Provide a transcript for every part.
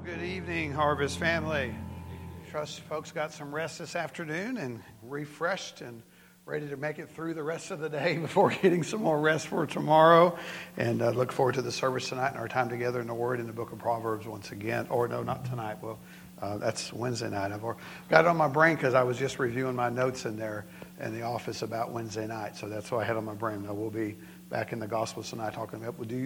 Good evening, Harvest family. Trust folks got some rest this afternoon and refreshed and ready to make it through the rest of the day before getting some more rest for tomorrow. And look forward to the service tonight and our time together in the Word in the book of Proverbs once again. Or no, not tonight. Well, that's Wednesday night. I've got it on my brain because I was just reviewing my notes in there in the office about Wednesday night. So that's what I had on my brain. Now we'll be back in the Gospels tonight talking about, well, do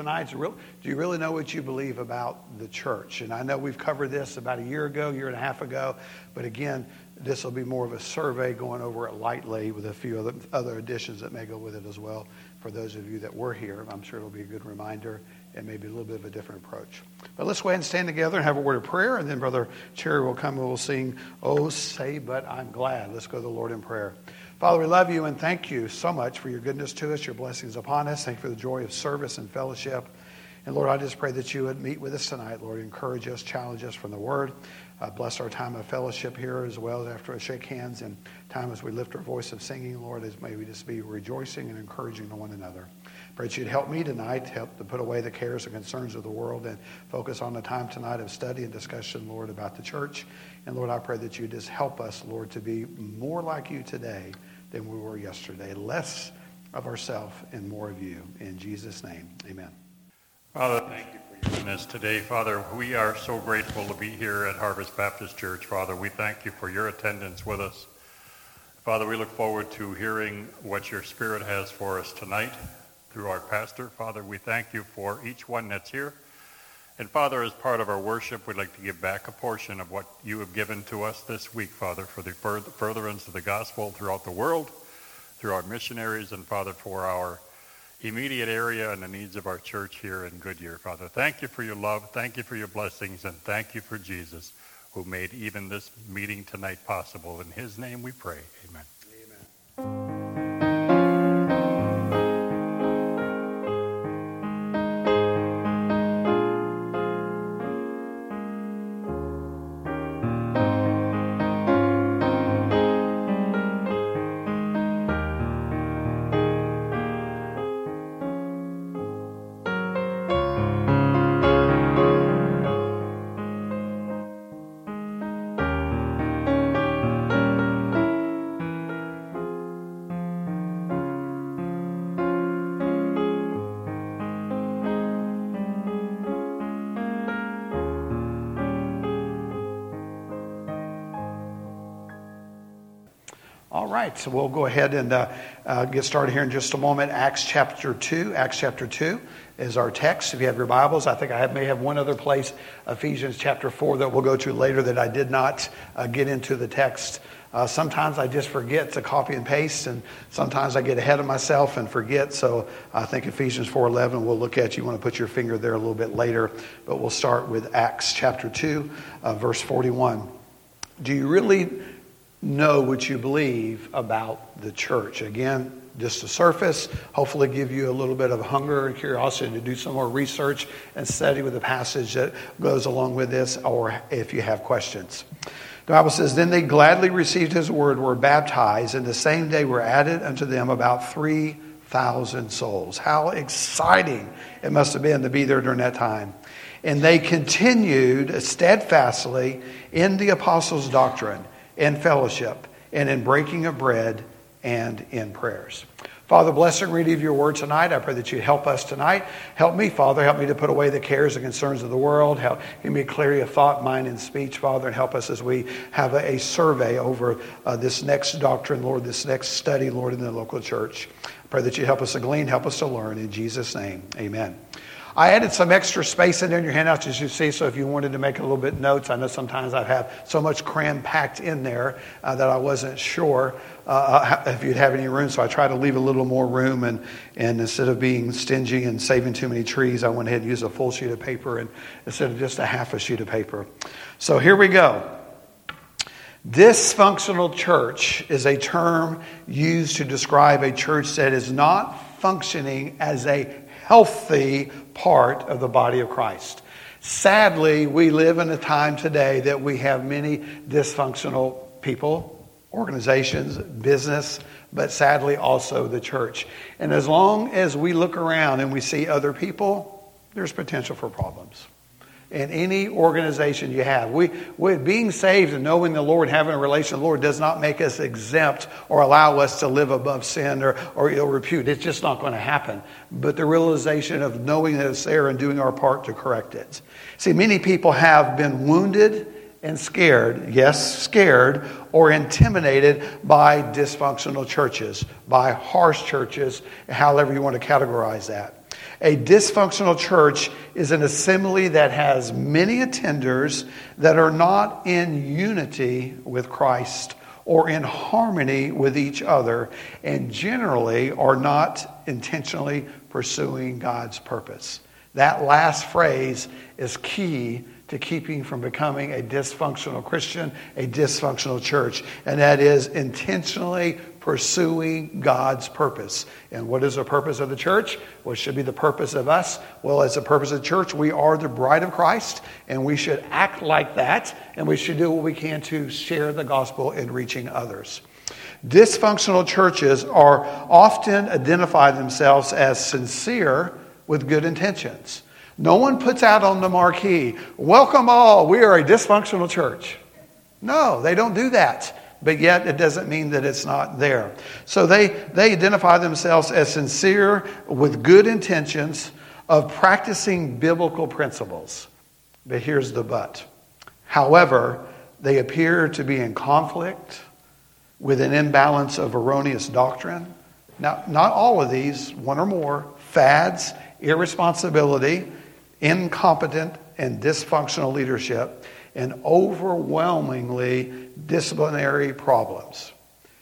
you really know what you believe about the church? And I know we've covered this about a year and a half ago, but again, this will be more of a survey going over it lightly with a few other additions that may go with it as well. For those of you that were here, I'm sure it'll be a good reminder and maybe a little bit of a different approach. But let's go ahead and stand together and have a word of prayer, and then Brother Cherry will come and we'll sing, "Oh, Say But I'm Glad." Let's go to the Lord in prayer. Father, we love you and thank you so much for your goodness to us, your blessings upon us. Thank you for the joy of service and fellowship. And Lord, I just pray that you would meet with us tonight. Lord, encourage us, challenge us from the Word. Bless our time of fellowship here as well after I shake hands and time as we lift our voice of singing, Lord, as may we just be rejoicing and encouraging to one another. Pray that you'd help me tonight, help to put away the cares and concerns of the world and focus on the time tonight of study and discussion, Lord, about the church. And Lord, I pray that you just help us, Lord, to be more like you today than we were yesterday. Less of ourselves and more of you. In Jesus' name, amen. Father, thank you for your goodness today. Father, we are so grateful to be here at Harvest Baptist Church. Father, we thank you for your attendance with us. Father, we look forward to hearing what your Spirit has for us tonight through our pastor. Father, we thank you for each one that's here. And Father, as part of our worship, we'd like to give back a portion of what you have given to us this week, Father, for the furtherance of the gospel throughout the world, through our missionaries, and Father, for our immediate area and the needs of our church here in Goodyear. Father, thank you for your love, thank you for your blessings, and thank you for Jesus, who made even this meeting tonight possible. In his name we pray. Amen. Amen. All right, so we'll go ahead and get started here in just a moment. Acts chapter 2. Acts chapter 2 is our text. If you have your Bibles, I think I may have one other place, Ephesians chapter 4, that we'll go to later that I did not get into the text. Sometimes I just forget to copy and paste, and sometimes I get ahead of myself and forget. So I think Ephesians 4:11 we'll look at. You want to put your finger there a little bit later, but we'll start with Acts chapter 2, verse 41. Do you really know what you believe about the church? Again, just the surface, hopefully give you a little bit of hunger and curiosity to do some more research and study with the passage that goes along with this, or if you have questions. The Bible says, "Then they gladly received his word, were baptized, and the same day were added unto them about 3,000 souls." How exciting it must have been to be there during that time. "And they continued steadfastly in the apostles' doctrine, in fellowship, and in breaking of bread, and in prayers." Father, bless and read of your word tonight. I pray that you help us tonight. Help me, Father. Help me to put away the cares and concerns of the world. Give me clarity of thought, mind, and speech, Father, and help us as we have a survey over this next doctrine, Lord, this next study, Lord, in the local church. I pray that you help us to glean, help us to learn. In Jesus' name, amen. I added some extra space in there in your handouts, as you see, so if you wanted to make a little bit notes, I know sometimes I have so much cram-packed in there that I wasn't sure if you'd have any room, so I try to leave a little more room, and instead of being stingy and saving too many trees, I went ahead and used a full sheet of paper instead of just a half a sheet of paper. So here we go. Dysfunctional church is a term used to describe a church that is not functioning as a healthy part of the body of Christ. Sadly, we live in a time today that we have many dysfunctional people, organizations, business, but sadly also the church. And as long as we look around and we see other people, there's potential for problems. in any organization you have. Being saved and knowing the Lord, having a relation with the Lord, does not make us exempt or allow us to live above sin or ill repute. It's just not going to happen. But the realization of knowing that it's there and doing our part to correct it. See, many people have been wounded and scared, yes, scared or intimidated by dysfunctional churches, by harsh churches, however you want to categorize that. A dysfunctional church is an assembly that has many attenders that are not in unity with Christ or in harmony with each other, and generally are not intentionally pursuing God's purpose. That last phrase is key to keeping from becoming a dysfunctional Christian, a dysfunctional church, and that is intentionally pursuing God's purpose. And what is the purpose of the church? What should be the purpose of us? Well, as the purpose of the church, we are the bride of Christ, and we should act like that, and we should do what we can to share the gospel in reaching others. Dysfunctional churches are often identify themselves as sincere with good intentions. No one puts out on the marquee, "Welcome all, we are a dysfunctional church." No, they don't do that. But yet it doesn't mean that it's not there. So they identify themselves as sincere with good intentions of practicing biblical principles. But here's the but. However, they appear to be in conflict with an imbalance of erroneous doctrine. Now, not all of these, one or more, fads, irresponsibility, incompetent and dysfunctional leadership, and overwhelmingly disciplinary problems.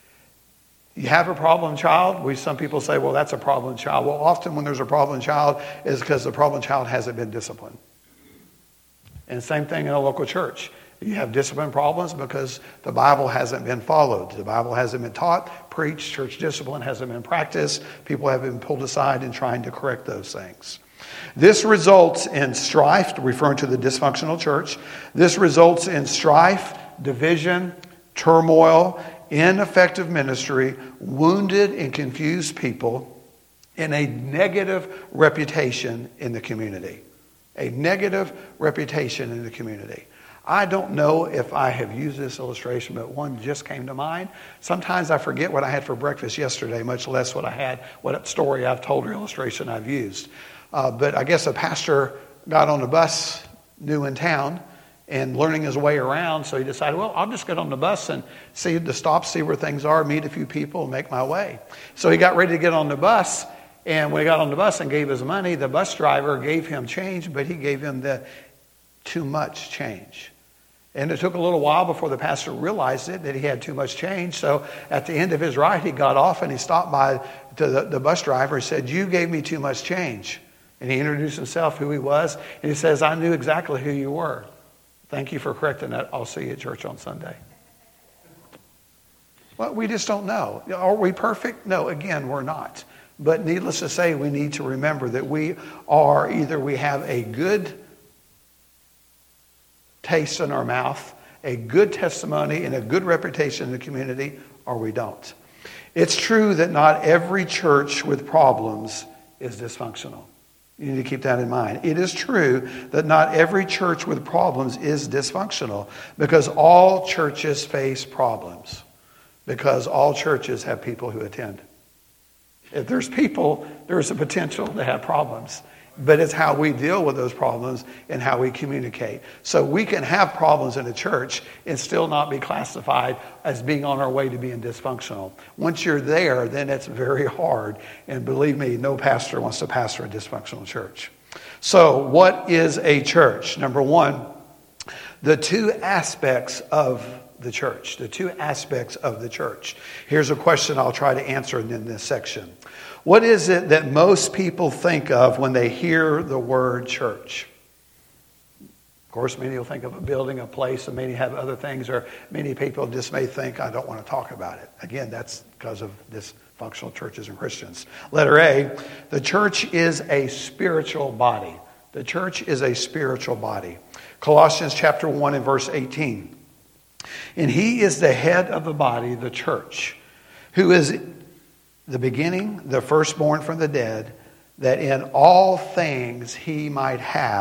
You have a problem child? Some people say, well, that's a problem child. Well, often when there's a problem child, is because the problem child hasn't been disciplined. And same thing in a local church. You have discipline problems because the Bible hasn't been followed. The Bible hasn't been taught, preached, church discipline hasn't been practiced. People have been pulled aside in trying to correct those things. This results in strife, referring to the dysfunctional church. This results in strife, division, turmoil, ineffective ministry, wounded and confused people, and a negative reputation in the community. A negative reputation in the community. I don't know if I have used this illustration, but one just came to mind. Sometimes I forget what I had for breakfast yesterday, much less what story I've told or illustration I've used. But I guess a pastor got on the bus new in town and learning his way around. So he decided, well, I'll just get on the bus and see the stops, see where things are, meet a few people, and make my way. So he got ready to get on the bus. And when he got on the bus and gave his money, the bus driver gave him change, but he gave him the too much change. And it took a little while before the pastor realized it, that he had too much change. So at the end of his ride, he got off and he stopped by to the bus driver and said, "You gave me too much change." And he introduced himself, who he was. And he says, "I knew exactly who you were. Thank you for correcting that. I'll see you at church on Sunday." Well, we just don't know. Are we perfect? No, again, we're not. But needless to say, we need to remember that we have a good taste in our mouth, a good testimony, and a good reputation in the community, or we don't. It's true that not every church with problems is dysfunctional. You need to keep that in mind. It is true that not every church with problems is dysfunctional, because all churches face problems, because all churches have people who attend. If there's people, there's a potential to have problems. But it's how we deal with those problems and how we communicate. So we can have problems in a church and still not be classified as being on our way to being dysfunctional. Once you're there, then it's very hard. And believe me, no pastor wants to pastor a dysfunctional church. So what is a church? Number one, the two aspects of the church. The two aspects of the church. Here's a question I'll try to answer in this section. What is it that most people think of when they hear the word church? Of course, many will think of a building, a place, and many have other things, or many people just may think, I don't want to talk about it. Again, that's because of dysfunctional churches and Christians. Letter A, the church is a spiritual body. The church is a spiritual body. Colossians chapter 1 and verse 18. And he is the head of the body, the church, who is the beginning, the firstborn from the dead, that in all things he might have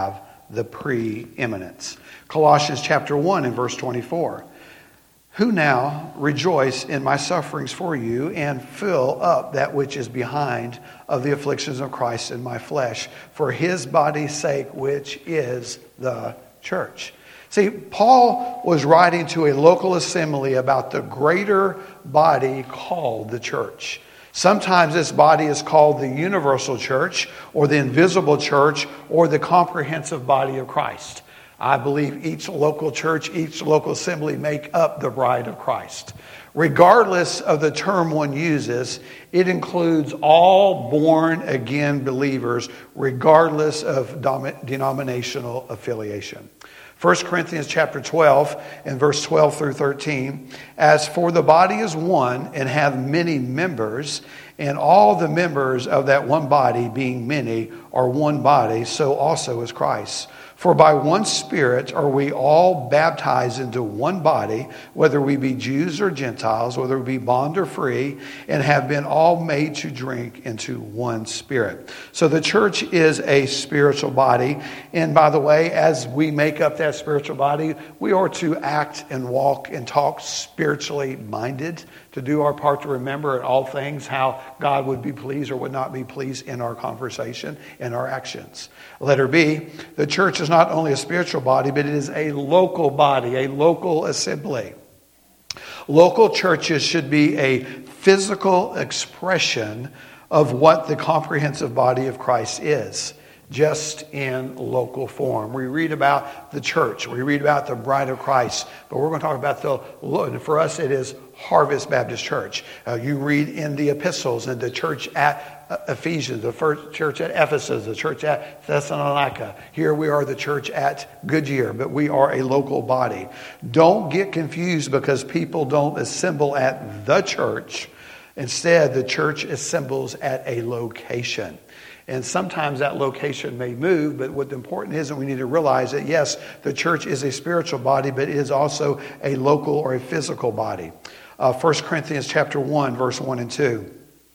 the preeminence. Colossians chapter 1 and verse 24. Who now rejoice in my sufferings for you and fill up that which is behind of the afflictions of Christ in my flesh for his body's sake, which is the church. See, Paul was writing to a local assembly about the greater body called the church. Sometimes this body is called the universal church or the invisible church or the comprehensive body of Christ. I believe each local church, each local assembly make up the bride of Christ. Regardless of the term one uses, it includes all born-again believers, regardless of denominational affiliation. 1 Corinthians chapter 12 and verse 12 through 13. As for the body is one and hath many members, and all the members of that one body, being many, are one body, so also is Christ. For by one Spirit are we all baptized into one body, whether we be Jews or Gentiles, whether we be bond or free, and have been all made to drink into one Spirit. So the church is a spiritual body. And by the way, as we make up that spiritual body, we are to act and walk and talk spiritually minded, to do our part to remember in all things how God would be pleased or would not be pleased in our conversation and our actions. Letter B, the church is not only a spiritual body, but it is a local body, a local assembly. Local churches should be a physical expression of what the comprehensive body of Christ is, just in local form. We read about the church. We read about the bride of Christ. But we're going to talk about for us it is Harvest Baptist Church. You read in the epistles and the church at Ephesians, the first church at Ephesus, the church at Thessalonica. Here we are the church at Goodyear, but we are a local body. Don't get confused because people don't assemble at the church. Instead, the church assembles at a location. And sometimes that location may move, but what the important is, and we need to realize that, yes, the church is a spiritual body, but it is also a local or a physical body. 1 Corinthians chapter 1, verse 1 and 2.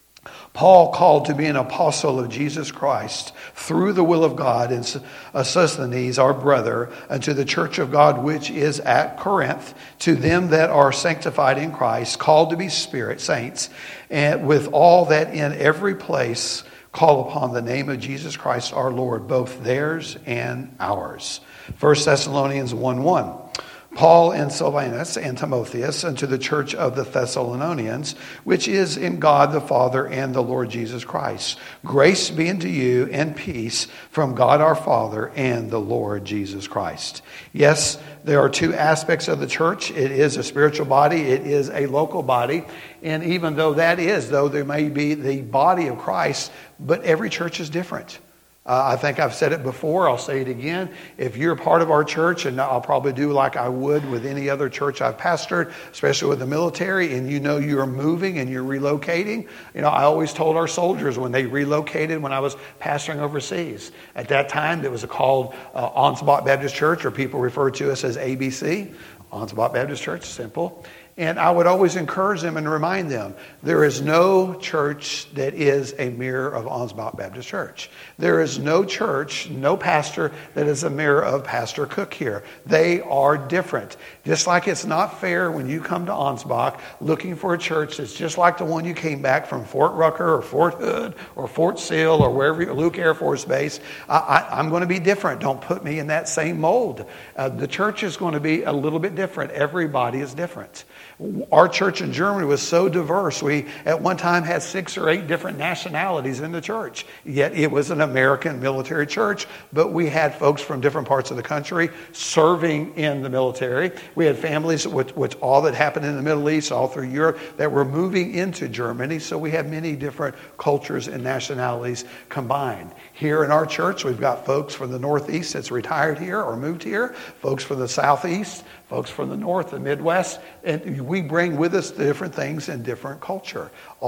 Paul, called to be an apostle of Jesus Christ through the will of God, and Sosthenes, our brother, unto the church of God which is at Corinth, to them that are sanctified in Christ, called to be saints, and with all that in every place call upon the name of Jesus Christ our Lord, both theirs and ours. 1 Thessalonians 1:1. Paul and Silvanus and Timotheus unto the church of the Thessalonians, which is in God the Father and the Lord Jesus Christ. Grace be unto you and peace from God our Father and the Lord Jesus Christ. Yes, there are two aspects of the church. It is a spiritual body. It is a local body. And even though there may be the body of Christ, but every church is different. I think I've said it before. I'll say it again. If you're part of our church, and I'll probably do like I would with any other church I've pastored, especially with the military, and you know you're moving and you're relocating. I always told our soldiers when they relocated when I was pastoring overseas. At that time, it was called Ansbach Baptist Church, or people refer to us as ABC. Ansbach Baptist Church, simple. And I would always encourage them and remind them, there is no church that is a mirror of Ansbach Baptist Church. There is no church, no pastor that is a mirror of Pastor Cook here. They are different. Just like it's not fair when you come to Ansbach looking for a church that's just like the one you came back from Fort Rucker or Fort Hood or Fort Sill or wherever, Luke Air Force Base. I'm going to be different. Don't put me in that same mold. The church is going to be a little bit different. Everybody is different. Our church in Germany was so diverse. We, at one time, had 6 or 8 different nationalities in the church. Yet it was an American military church, but we had folks from different parts of the country serving in the military. We had families, which all that happened in the Middle East, all through Europe, that were moving into Germany. So we have many different cultures and nationalities combined. Here in our church, we've got folks from the Northeast that's retired here or moved here, folks from the Southeast, folks from the North, the Midwest, and we bring with us different things in different culture.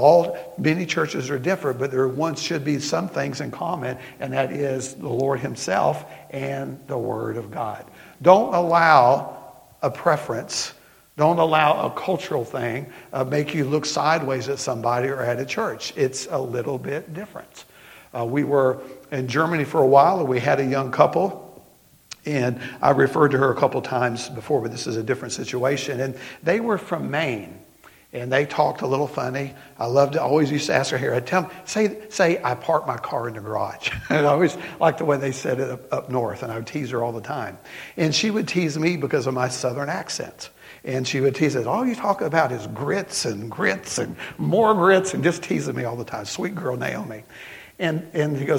Many churches are different, but there once should be some things in common, and that is the Lord Himself and the Word of God. Don't allow a preference, don't allow a cultural thing make you look sideways at somebody or at a church. It's a little bit different. We were in Germany for a while, and we had a young couple And I referred to her a couple times before, but this is a different situation. And they were from Maine. And they talked a little funny. I always used to ask her here. I'd tell them, say I parked my car in the garage. And I always liked the way they said it up north. And I would tease her all the time. And she would tease me because of my southern accent. And she would tease us, all you talk about is grits and more grits, and just teasing me all the time. Sweet girl Naomi. And he goes,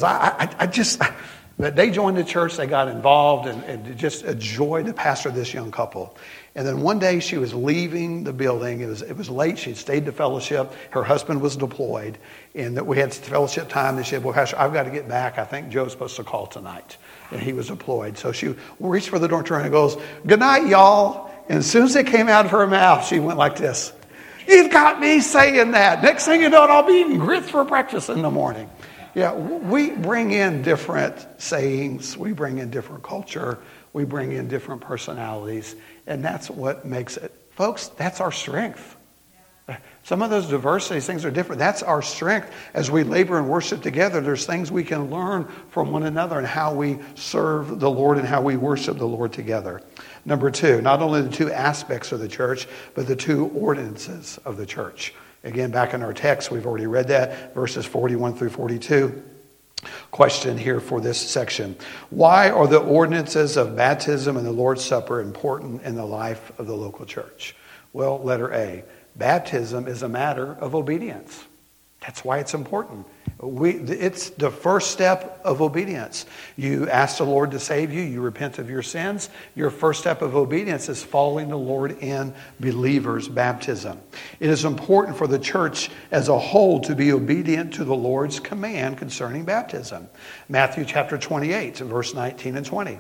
but they joined the church, they got involved, and just a joy to pastor this young couple. And then one day she was leaving the building. It was late. She'd stayed to fellowship. Her husband was deployed. And that we had fellowship time. And she said, well, Pastor, I've got to get back. I think Joe's supposed to call tonight. And he was deployed. So she reached for the door and goes, good night, y'all. And as soon as it came out of her mouth, she went like this. You've got me saying that. Next thing you know, I'll be eating grits for breakfast in the morning. Yeah, we bring in different sayings. We bring in different culture. We bring in different personalities. And that's what makes it. Folks, that's our strength. Some of those diversities, things are different. That's our strength. As we labor and worship together, there's things we can learn from one another and how we serve the Lord and how we worship the Lord together. Number two, not only the two aspects of the church, but the two ordinances of the church. Again, back in our text, we've already read that, verses 41 through 42. Question here for this section. Why are the ordinances of baptism and the Lord's Supper important in the life of the local church? Well, letter A. Baptism is a matter of obedience. That's why it's important. It's the first step of obedience. You ask the Lord to save you. You repent of your sins. Your first step of obedience is following the Lord in believers' baptism. It is important for the church as a whole to be obedient to the Lord's command concerning baptism. Matthew chapter 28, verse 19 and 20.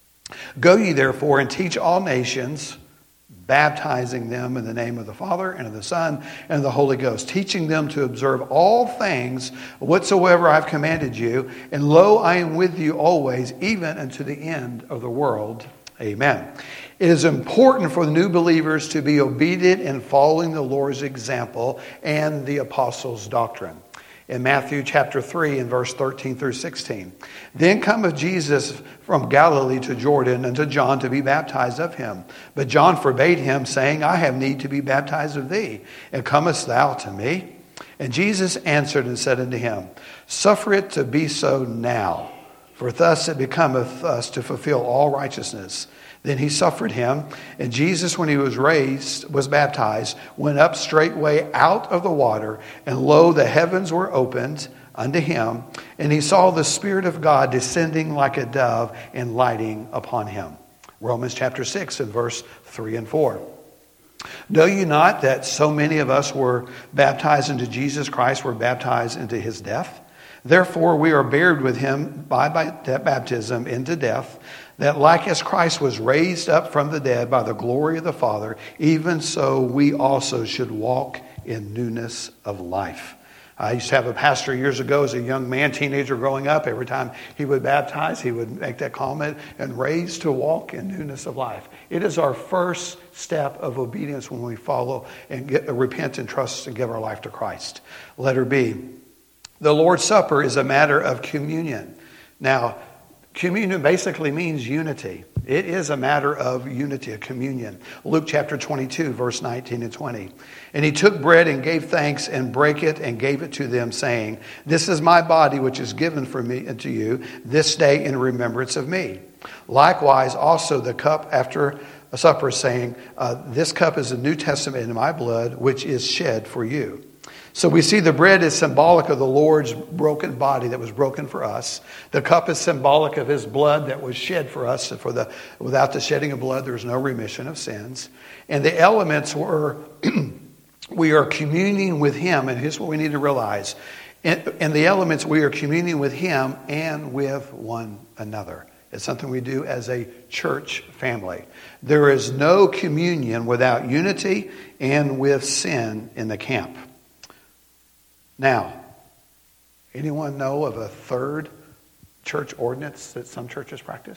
Go ye therefore and teach all nations, baptizing them in the name of the Father and of the Son and of the Holy Ghost, teaching them to observe all things whatsoever I have commanded you. And lo, I am with you always, even unto the end of the world. Amen. It is important for the new believers to be obedient in following the Lord's example and the apostles' doctrine. In Matthew chapter 3 and verse 13 through 16. Then cometh Jesus from Galilee to Jordan unto John to be baptized of him. But John forbade him, saying, I have need to be baptized of thee, and comest thou to me? And Jesus answered and said unto him, Suffer it to be so now, for thus it becometh us to fulfill all righteousness. Then he suffered him, and Jesus, when he was baptized, went up straightway out of the water, and lo, the heavens were opened unto him, and he saw the Spirit of God descending like a dove and lighting upon him. Romans chapter 6 and verse 3 and 4. Know you not that so many of us were baptized into Jesus Christ, were baptized into his death? Therefore we are buried with him by baptism into death, that like as Christ was raised up from the dead by the glory of the Father, even so we also should walk in newness of life. I used to have a pastor years ago as a young man, teenager growing up. Every time he would baptize, he would make that comment, and raised to walk in newness of life. It is our first step of obedience when we follow and repent and trust and give our life to Christ. Letter B. The Lord's Supper is a matter of communion. Now, communion basically means unity. It is a matter of unity, a communion. Luke chapter 22, verse 19 and 20. And he took bread and gave thanks and brake it and gave it to them, saying, This is my body which is given for me and to you this day in remembrance of me. Likewise also the cup after supper, saying, This cup is the New Testament in my blood, which is shed for you. So we see the bread is symbolic of the Lord's broken body that was broken for us. The cup is symbolic of his blood that was shed for us. Without the shedding of blood, there is no remission of sins. And the elements were, we are communing with him. And here's what we need to realize. In the elements, we are communing with him and with one another. It's something we do as a church family. There is no communion without unity and with sin in the camp. Now, anyone know of a third church ordinance that some churches practice?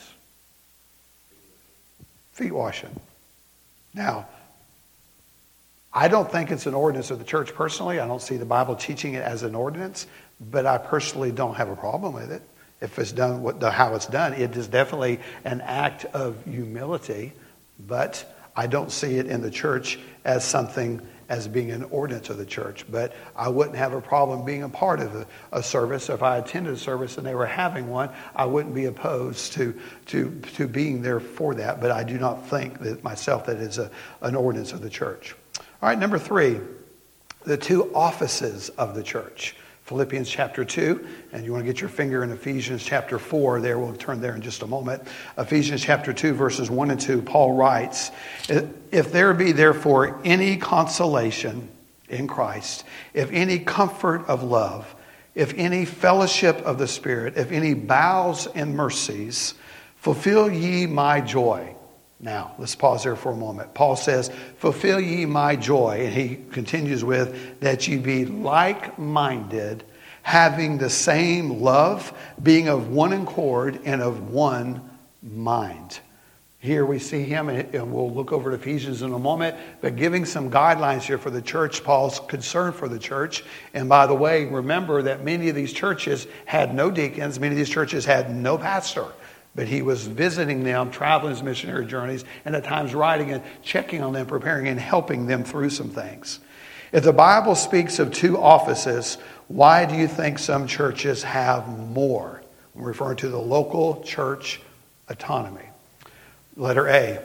Feet washing. Now, I don't think it's an ordinance of the church personally. I don't see the Bible teaching it as an ordinance, but I personally don't have a problem with it. if it's done how it's done. It is definitely an act of humility, but I don't see it in the church as something as being an ordinance of the church. But I wouldn't have a problem being a part of a service. If I attended a service and they were having one, I wouldn't be opposed to being there for that. But I do not think that myself that is an ordinance of the church. All right, number 3, the 2 offices of the church. Philippians chapter 2, and you want to get your finger in Ephesians chapter 4 there. We'll turn there in just a moment. Ephesians chapter 2, verses 1 and 2, Paul writes, "If there be therefore any consolation in Christ, if any comfort of love, if any fellowship of the Spirit, if any bowels and mercies, fulfill ye my joy." Now, let's pause there for a moment. Paul says, "Fulfill ye my joy." And he continues with, "that ye be like-minded, having the same love, being of one accord and of one mind." Here we see him, and we'll look over to Ephesians in a moment, but giving some guidelines here for the church, Paul's concern for the church. And by the way, remember that many of these churches had no deacons, many of these churches had no pastor. But he was visiting them, traveling his missionary journeys, and at times writing and checking on them, preparing and helping them through some things. If the Bible speaks of 2 offices, why do you think some churches have more? I'm referring to the local church autonomy. Letter A,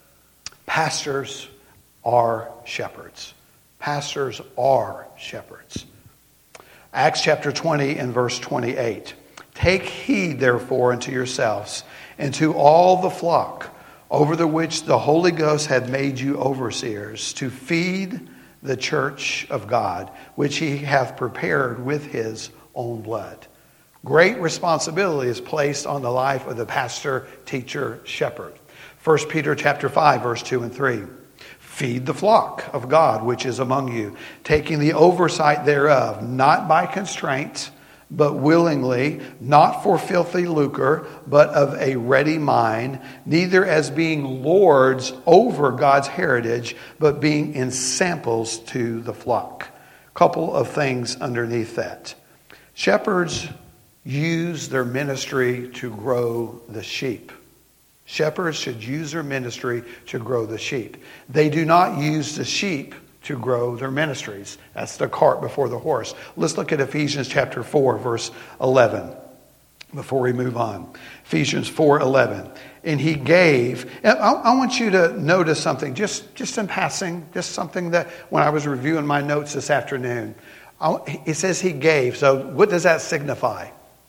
pastors are shepherds. Pastors are shepherds. Acts chapter 20 and verse 28. "Take heed, therefore, unto yourselves, and to all the flock, over the which the Holy Ghost hath made you overseers, to feed the church of God, which he hath prepared with his own blood." Great responsibility is placed on the life of the pastor, teacher, shepherd. 1 Peter chapter 5, verse 2 and 3. "Feed the flock of God, which is among you, taking the oversight thereof, not by constraint, but willingly, not for filthy lucre, but of a ready mind, neither as being lords over God's heritage, but being ensamples to the flock." Couple of things underneath that. Shepherds use their ministry to grow the sheep. Shepherds should use their ministry to grow the sheep. They do not use the sheep to grow their ministries. That's the cart before the horse. Let's look at Ephesians chapter 4, verse 11, before we move on. Ephesians 4:11. "And he gave," I want you to notice something, just in passing, just something that when I was reviewing my notes this afternoon. It says he gave, so what does that signify?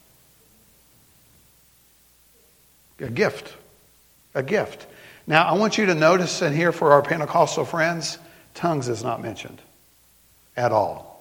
A gift. A gift. Now, I want you to notice in here for our Pentecostal friends, tongues is not mentioned at all.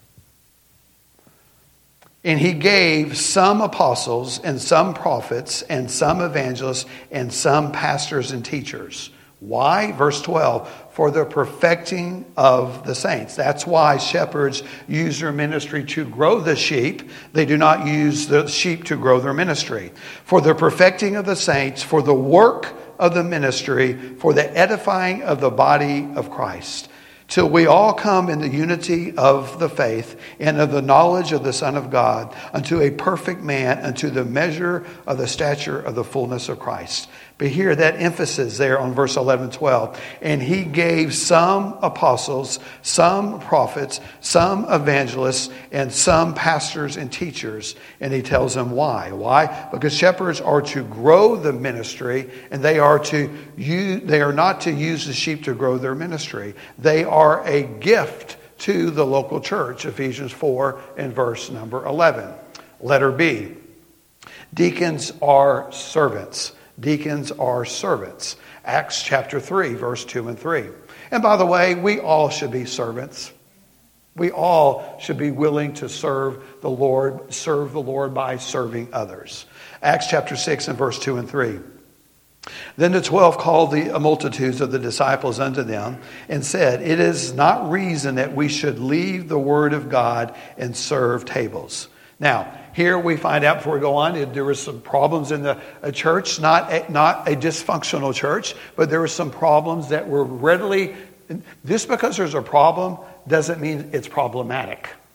"And he gave some apostles and some prophets and some evangelists and some pastors and teachers." Why? Verse 12, "for the perfecting of the saints." That's why shepherds use their ministry to grow the sheep. They do not use the sheep to grow their ministry. "For the perfecting of the saints, for the work of the ministry, for the edifying of the body of Christ, till we all come in the unity of the faith and of the knowledge of the Son of God, unto a perfect man, unto the measure of the stature of the fullness of Christ." But here, that emphasis there on verse 11, 12. "And he gave some apostles, some prophets, some evangelists, and some pastors and teachers." And he tells them why. Why? Because shepherds are to grow the ministry, and they are not to use the sheep to grow their ministry. They are a gift to the local church. Ephesians 4 and verse number 11. Letter B. Deacons are servants. Deacons are servants. Acts chapter 3, verse 2 and 3. And by the way, we all should be servants. We all should be willing to serve the Lord by serving others. Acts chapter 6 and verse 2 and 3. "Then the 12 called the multitudes of the disciples unto them, and said, It is not reason that we should leave the word of God and serve tables." Now, here we find out before we go on, there were some problems in the church, not a dysfunctional church, but there were some problems that were readily, just because there's a problem doesn't mean it's problematic.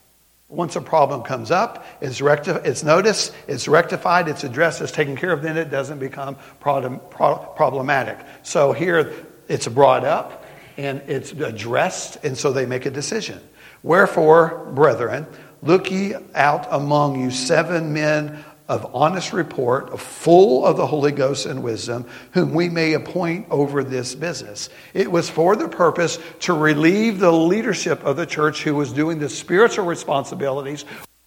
Once a problem comes up, it's noticed, it's rectified, it's addressed, it's taken care of, then it doesn't become problematic. So here it's brought up and it's addressed, and so they make a decision. Wherefore, brethren, look ye out among you 7 men of honest report, full of the Holy Ghost and wisdom, whom we may appoint over this business. It was for the purpose to relieve the leadership of the church who was doing the spiritual responsibilities,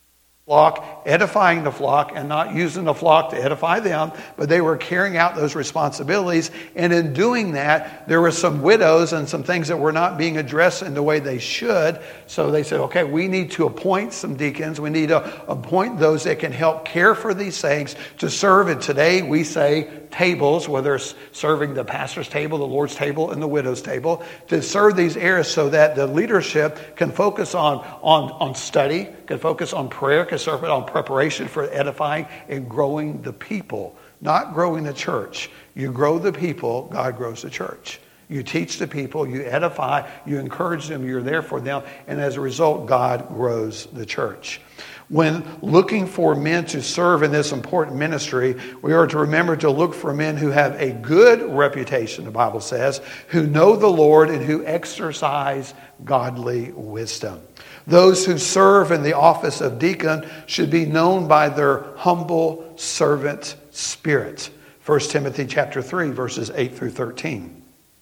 flock, edifying the flock, and not using the flock to edify them, but they were carrying out those responsibilities. And in doing that, there were some widows and some things that were not being addressed in the way they should. So they said, okay, we need to appoint some deacons. We need to appoint those that can help care for these things to serve. And today we say tables, whether it's serving the pastor's table, the Lord's table, and the widow's table, to serve these areas so that the leadership can focus on study, can focus on prayer, can serve it on preparation for edifying and growing the people, not growing the church. You grow the people, God grows the church. You teach the people, you edify, you encourage them, you're there for them, and as a result, God grows the church. When looking for men to serve in this important ministry, we are to remember to look for men who have a good reputation, the Bible says, who know the Lord and who exercise godly wisdom. Those who serve in the office of deacon should be known by their humble servant spirit. 1 Timothy chapter 3, verses 8 through 13.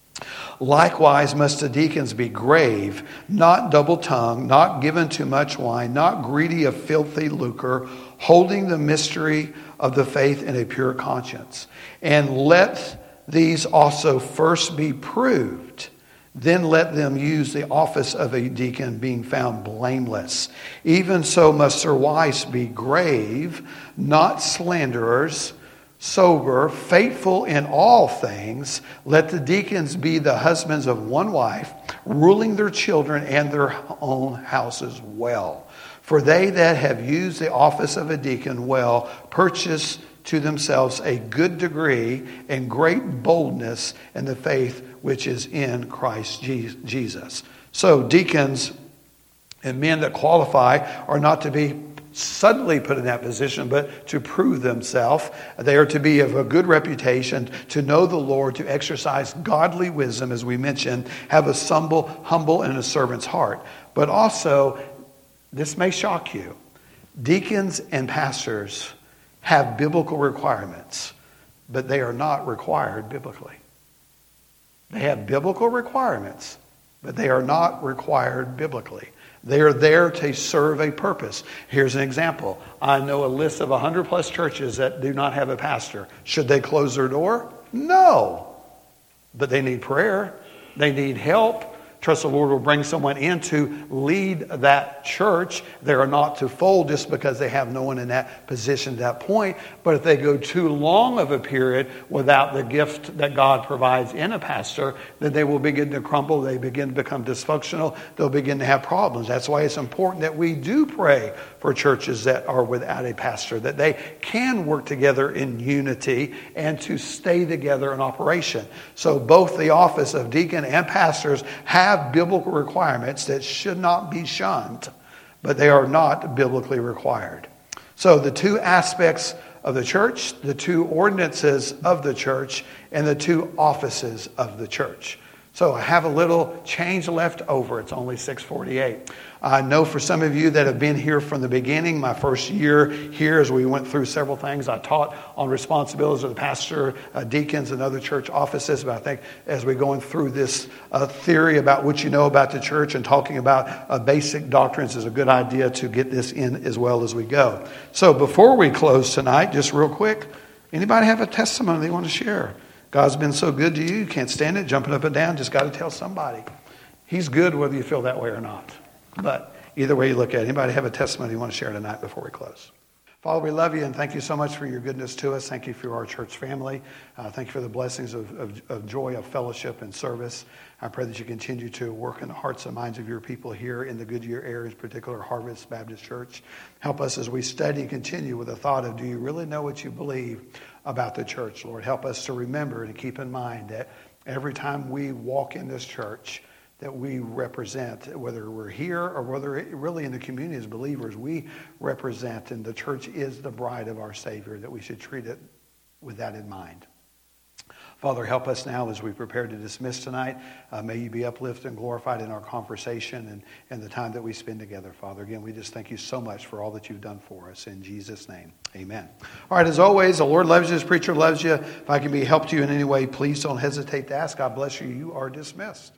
Likewise must the deacons be grave, not double-tongued, not given to much wine, not greedy of filthy lucre, holding the mystery of the faith in a pure conscience. And let these also first be proved. Then let them use the office of a deacon, being found blameless. Even so must their wives be grave, not slanderers, sober, faithful in all things. Let the deacons be the husbands of one wife, ruling their children and their own houses well. For they that have used the office of a deacon well purchase to themselves a good degree and great boldness in the faith which is in Christ Jesus. So deacons and men that qualify are not to be suddenly put in that position, but to prove themselves. They are to be of a good reputation, to know the Lord, to exercise godly wisdom, as we mentioned, have a humble and a servant's heart. But also, this may shock you, deacons and pastors have biblical requirements, but they are not required biblically. They have biblical requirements, but they are not required biblically. They are there to serve a purpose. Here's an example. I know a list of 100 plus churches that do not have a pastor. Should they close their door? No. But they need prayer. They need help. Trust the Lord will bring someone in to lead that church. They are not to fold just because they have no one in that position at that point. But if they go too long of a period without the gift that God provides in a pastor, then they will begin to crumble. They begin to become dysfunctional. They'll begin to have problems. That's why it's important that we do pray for churches that are without a pastor, that they can work together in unity and to stay together in operation. So both the office of deacon and pastors have biblical requirements that should not be shunned, but they are not biblically required. So the two aspects of the church, the two ordinances of the church, and the two offices of the church. So I have a little change left over. It's only 6:48. I know for some of you that have been here from the beginning, my first year here as we went through several things, I taught on responsibilities of the pastor, deacons, and other church offices. But I think as we're going through this theory about what you know about the church and talking about basic doctrines is a good idea to get this in as well as we go. So before we close tonight, just real quick, anybody have a testimony they want to share? God's been so good to you can't stand it, jumping up and down, just got to tell somebody. He's good whether you feel that way or not. But either way you look at it, anybody have a testimony you want to share tonight before we close? Father, we love you and thank you so much for your goodness to us. Thank you for our church family. Thank you for the blessings of joy, of fellowship and service. I pray that you continue to work in the hearts and minds of your people here in the Goodyear area, in particular Harvest Baptist Church. Help us as we study and continue with the thought of, do you really know what you believe about the church, Lord? Help us to remember and keep in mind that every time we walk in this church, that we represent, whether we're here or whether really in the community as believers, we represent, and the church is the bride of our Savior, that we should treat it with that in mind. Father, help us now as we prepare to dismiss tonight. May you be uplifted and glorified in our conversation and the time that we spend together, Father. Again, we just thank you so much for all that you've done for us. In Jesus' name, amen. All right, as always, the Lord loves you, His preacher loves you. If I can be helped to you in any way, please don't hesitate to ask. God bless you. You are dismissed.